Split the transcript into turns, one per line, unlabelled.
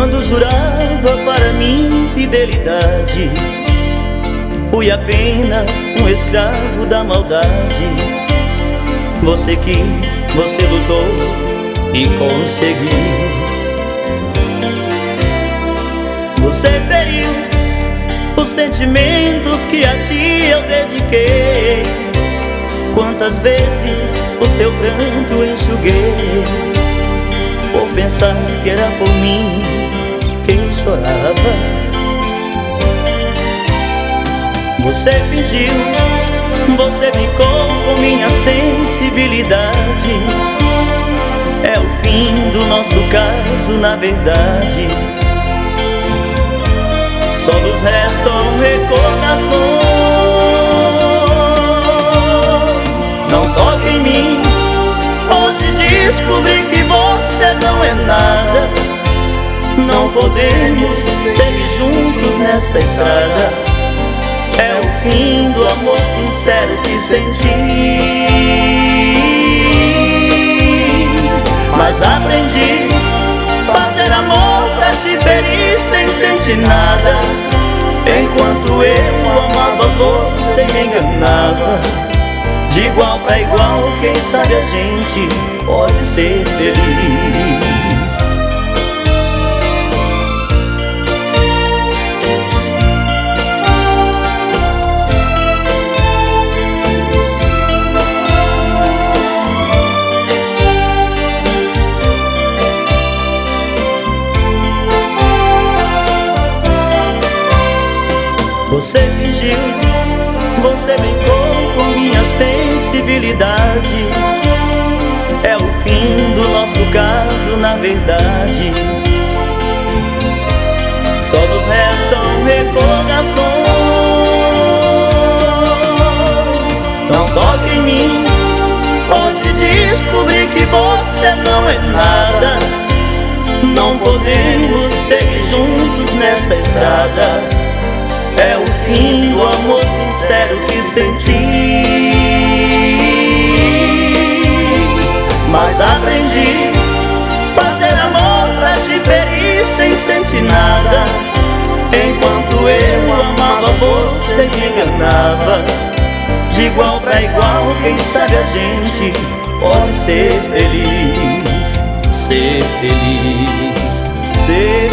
quando jurava para mim fidelidade, fui apenas um escravo da maldade. Você quis, você lutou e conseguiu. Você feriu os sentimentos que a ti eu dediquei. Quantas vezes o seu pranto enxuguei, por pensar que era por mim quem chorava. Você fingiu, você brincou com minha sensibilidade. É o fim do nosso caso, na verdade. Só nos restam recordações. Não toque em mim, hoje descobri que você não é nada. Não podemos seguir juntos nesta estrada. É o fim do amor sincero que senti. Mas aprendi fazer amor pra te ferir sem sentir nada. Enquanto eu amava, você me enganava. De igual pra igual, quem sabe a gente pode ser feliz. Você fingiu, você brincou com minha sensibilidade. É o fim do nosso caso, na verdade. Só nos restam recordações. Não toque em mim, hoje descobri que você não é nada. Não podemos seguir juntos nesta estrada. É o fim do amor sincero que senti. Mas aprendi fazer amor pra te ferir sem sentir nada. Enquanto eu amava, você me enganava. De igual pra igual, quem sabe a gente pode ser feliz. Ser feliz, ser